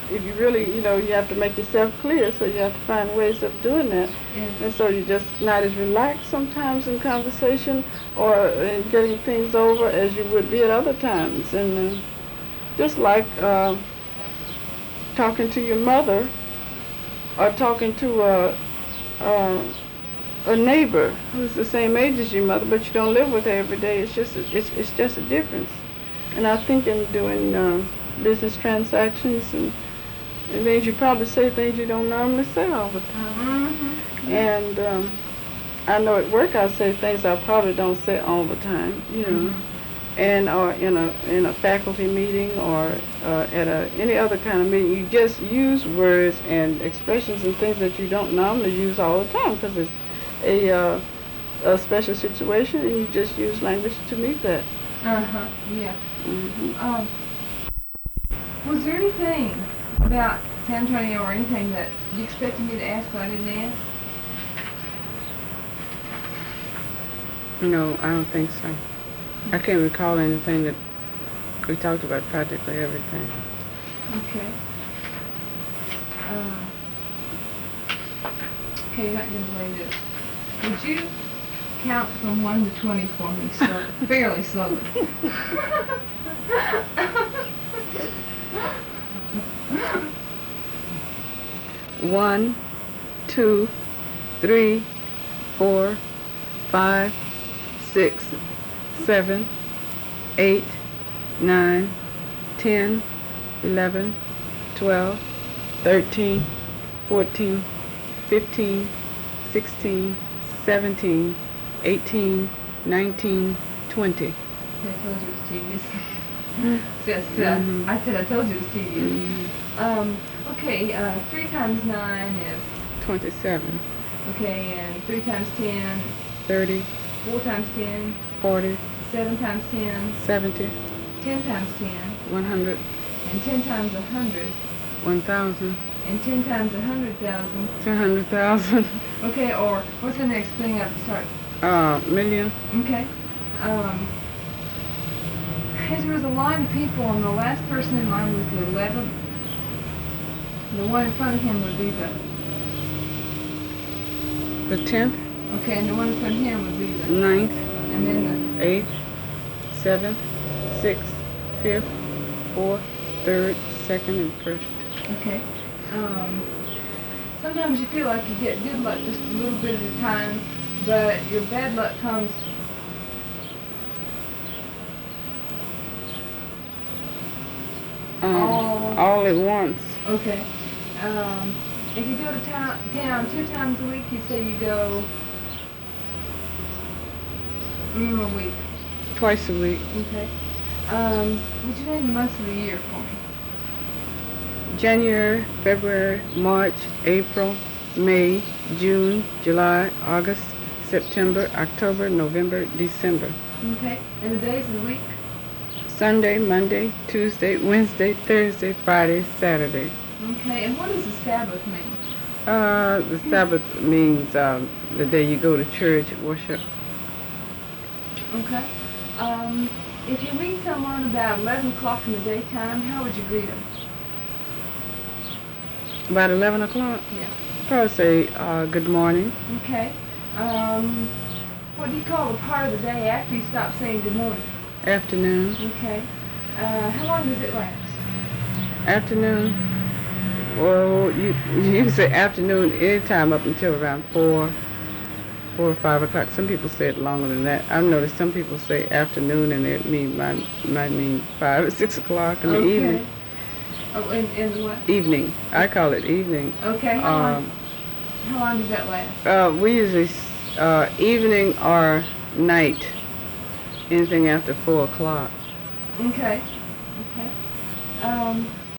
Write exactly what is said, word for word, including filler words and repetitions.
if you really, you know, you have to make yourself clear, so you have to find ways of doing that. Yeah. And so you're just not as relaxed sometimes in conversation or in getting things over as you would be at other times. And uh, just like uh, talking to your mother or talking to a, a, a neighbor who's the same age as your mother, but you don't live with her every day. It's just a, it's, it's just a difference. And I think in doing uh, business transactions and it means you probably say things you don't normally say all the time. Mm-hmm. And um, I know at work I say things I probably don't say all the time, you know. Mm-hmm. And or in a in a faculty meeting or uh, at a any other kind of meeting, you just use words and expressions and things that you don't normally use all the time because it's a uh, a special situation, and you just use language to meet that. Uh-huh, yeah. Mm-hmm. Um, was there anything about San Antonio or anything that you expected me to ask but I didn't ask? No, I don't think so. I can't recall anything that we talked about practically everything. Okay. Uh, okay, you're not going to believe this. Would you count from one to twenty for me, slowly, fairly slowly? One, two, three, four, five, six, seven, eight, nine, ten, eleven, twelve, thirteen, fourteen, fifteen, sixteen, seventeen, eighteen, nineteen, twenty. I told you it was tedious. Mm-hmm. Yes, uh, Mm-hmm. I said I told you it was tedious. Mm-hmm. Um, okay, uh, three times nine is, twenty-seven, okay, and three times ten, thirty, four times ten, forty, seven times ten, seventy, ten times ten, one hundred, and ten times a hundred, one thousand, and ten times a hundred thousand. two hundred thousand, Okay, or what's the next thing up to start? uh, million. Okay. Um, as there was a line of people, and the last person in line was the eleventh. The one in front of him would be the, The tenth, okay, and the one in front of him would be the, ninth, and then eighth, seventh, sixth, fifth, fourth, third, second, and first. the, okay. Um, sometimes you feel like you get good luck just a little bit at a time, but your bad luck comes Um, all, all at once. okay. Um, if you go to town, town two times a week, you say you go mm, a week. Twice a week. Okay. Um, would you name the months of the year for me? January, February, March, April, May, June, July, August, September, October, November, December. Okay. And the days of the week? Sunday, Monday, Tuesday, Wednesday, Thursday, Friday, Saturday. Okay. And what does the Sabbath mean? Uh, the Sabbath means um, the day you go to church, worship. Okay. Um, if you meet someone about eleven o'clock in the daytime, how would you greet them? About eleven o'clock? Yeah. Probably say uh, good morning. Okay. Um, what do you call the part of the day after you stop saying good morning? Afternoon. Okay. Uh, how long does it last? Afternoon. Well, you you can say afternoon anytime up until around four, four or five o'clock. Some people say it longer than that. I've noticed some people say afternoon and it mean might might mean five or six o'clock in the Okay. evening. Oh, in, in what? Evening. I call it evening. Okay. How long? Um, How long does that last? uh, we usually uh, evening or night. Anything after four o'clock. Okay. Okay. Um,